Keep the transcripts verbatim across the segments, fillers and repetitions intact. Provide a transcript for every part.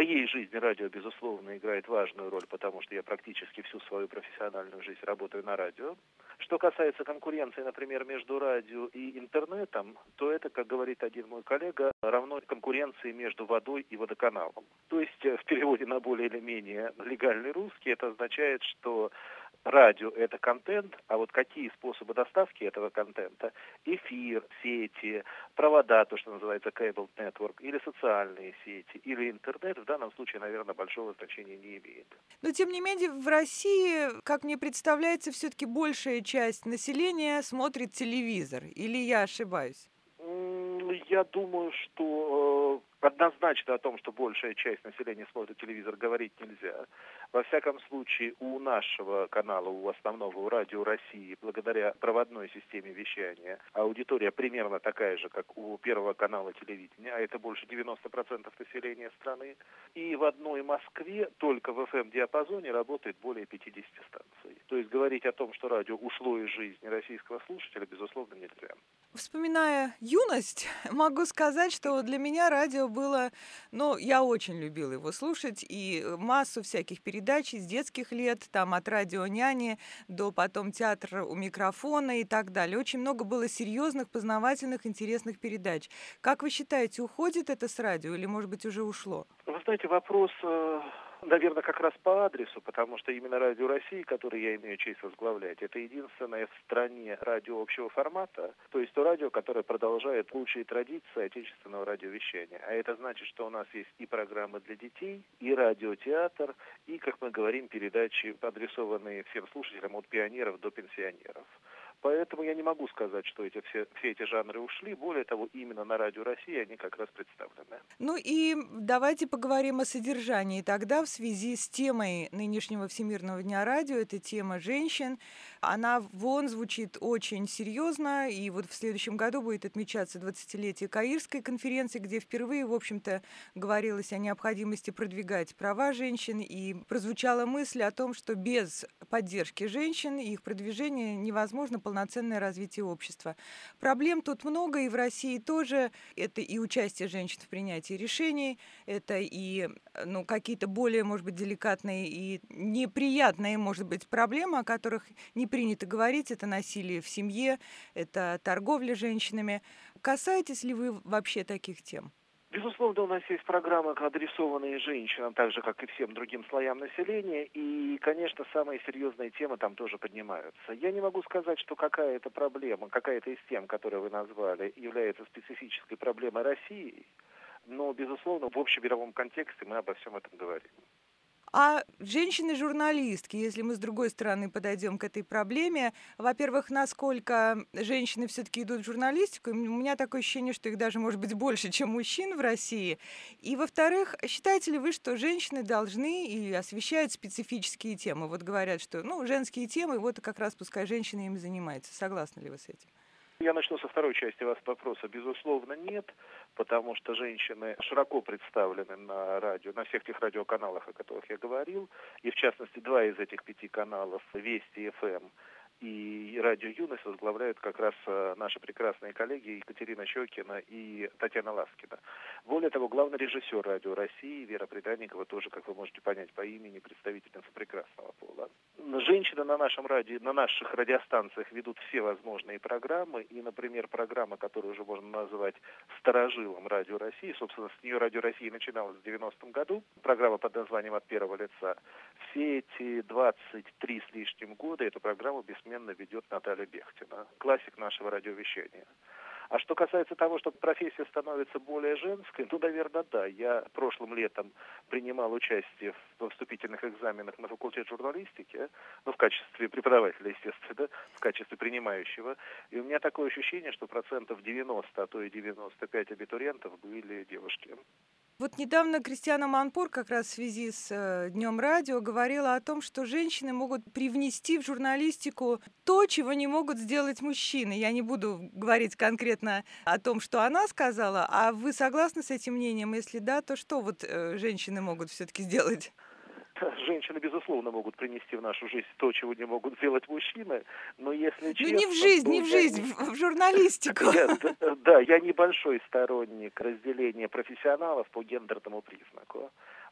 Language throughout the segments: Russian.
моей жизни радио, безусловно, играет важную роль, потому что я практически всю свою профессиональную жизнь работаю на радио. Что касается конкуренции, например, между радио и интернетом, то это, как говорит один мой коллега, равно конкуренции между водой и водоканалом. То есть в переводе на более или менее легальный русский это означает, что радио – это контент, а вот какие способы доставки этого контента – эфир, сети, провода, то, что называется cable network, или социальные сети, или интернет, в данном случае, наверное, большого значения не имеет. Но, тем не менее, в России, как мне представляется, все-таки большая часть населения смотрит телевизор. Или я ошибаюсь? Я думаю, что э, однозначно о том, что большая часть населения смотрит телевизор, говорить нельзя. Во всяком случае, у нашего канала, у основного, у Радио России, благодаря проводной системе вещания, аудитория примерно такая же, как у Первого канала телевидения, а это больше девяносто процентов населения страны. И в одной Москве только в эф эм-диапазоне работает более пятидесяти станций. То есть говорить о том, что радио ушло из жизни российского слушателя, безусловно, нельзя. Вспоминая юность, могу сказать, что для меня радио было, ну, я очень любила его слушать, и массу всяких передач из детских лет, там от радио няни до потом театра у микрофона и так далее. Очень много было серьезных, познавательных, интересных передач. Как вы считаете, уходит это с радио или, может быть, уже ушло? Вы знаете, вопрос, э, наверное, как раз по адресу, потому что именно Радио России, который я имею честь возглавлять, это единственное в стране радио общего формата, то есть то радио, которое продолжает лучшие традиции отечественного радиовещания. А это значит, что у нас есть и программы для детей, и радиотеатр, и, как мы говорим, передачи, адресованные всем слушателям от пионеров до пенсионеров. Поэтому я не могу сказать, что эти, все, все эти жанры ушли. Более того, именно на Радио России они как раз представлены. Ну и давайте поговорим о содержании. Тогда в связи с темой нынешнего Всемирного дня радио, это тема женщин, она вон звучит очень серьезно, и вот в следующем году будет отмечаться двадцатилетие Каирской конференции, где впервые, в общем-то, говорилось о необходимости продвигать права женщин, и прозвучала мысль о том, что без поддержки женщин и их продвижения невозможно полноценное развитие общества. Проблем тут много, и в России тоже. Это и участие женщин в принятии решений, это и ну, какие-то более, может быть, деликатные и неприятные, может быть, проблемы, о которых не принято говорить. Это насилие в семье, это торговля женщинами. Касаетесь ли вы вообще таких тем? Безусловно, у нас есть программы, адресованные женщинам, так же, как и всем другим слоям населения, и, конечно, самые серьезные темы там тоже поднимаются. Я не могу сказать, что какая-то проблема, какая-то из тем, которые вы назвали, является специфической проблемой России, но, безусловно, в общемировом контексте мы обо всем этом говорим. А женщины-журналистки, если мы с другой стороны подойдем к этой проблеме, во-первых, насколько женщины все-таки идут в журналистику, у меня такое ощущение, что их даже может быть больше, чем мужчин в России. И, во-вторых, считаете ли вы, что женщины должны и освещают специфические темы? Вот говорят, что ну, женские темы, вот как раз пускай женщины ими занимаются. Согласны ли вы с этим? Я начну со второй части вас вопроса. Безусловно, нет, потому что женщины широко представлены на радио, на всех тех радиоканалах, о которых я говорил, и в частности два из этих пяти каналов, Вести эф эм и Радио Юность, возглавляют как раз наши прекрасные коллеги Екатерина Щекина и Татьяна Ласкина. Более того, главный режиссер Радио России Вера Приданникова тоже, как вы можете понять по имени, представительница прекрасного пола. Женщины на нашем радио, на наших радиостанциях ведут все возможные программы, и, например, программа, которую уже можно назвать старожилом Радио России, собственно, с нее Радио России начиналась в девяностом году, программа под названием «От первого лица». Все эти двадцать три с лишним года эту программу бессменно ведет Наталья Бехтина, классик нашего радиовещания. А что касается того, что профессия становится более женской, ну, наверное, да. Я прошлым летом принимал участие в вступительных экзаменах на факультет журналистики, ну, в качестве преподавателя, естественно, в качестве принимающего. И у меня такое ощущение, что процентов девяносто, а то и девяносто пять абитуриентов были девушки. Вот недавно Кристиана Манпур как раз в связи с э, Днем радио говорила о том, что женщины могут привнести в журналистику то, чего не могут сделать мужчины. Я не буду говорить конкретно о том, что она сказала, а вы согласны с этим мнением? Если да, то что вот э, женщины могут все-таки сделать? Женщины, безусловно, могут принести в нашу жизнь то, чего не могут сделать мужчины, но если честно... Ну не в жизнь, не в жизнь, не... в, в журналистику. Я, да, да, я небольшой сторонник разделения профессионалов по гендерному признаку.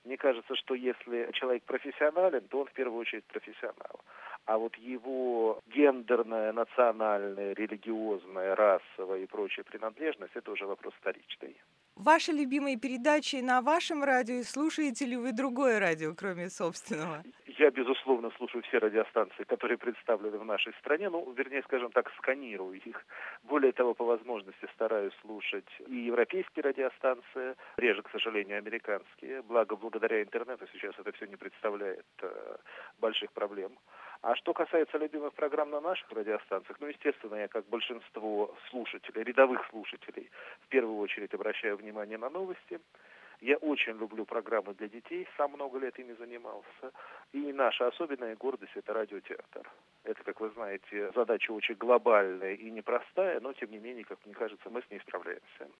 Мне кажется, что если человек профессионален, то он в первую очередь профессионал. А вот его гендерная, национальная, религиозная, расовая и прочая принадлежность – это уже вопрос вторичный. Ваши любимые передачи на вашем радио, и слушаете ли вы другое радио, кроме собственного? Я, безусловно, слушаю все радиостанции, которые представлены в нашей стране, ну, вернее, скажем так, сканирую их. Более того, по возможности стараюсь слушать и европейские радиостанции, реже, к сожалению, американские. Благо, благодаря интернету сейчас это все не представляет э, больших проблем. А что касается любимых программ на наших радиостанциях, ну, естественно, я, как большинство слушателей, рядовых слушателей, в первую очередь обращаю внимание на новости. Я очень люблю программы для детей, сам много лет ими занимался. И наша особенная гордость – это радиотеатр. Это, как вы знаете, задача очень глобальная и непростая, но, тем не менее, как мне кажется, мы с ней справляемся.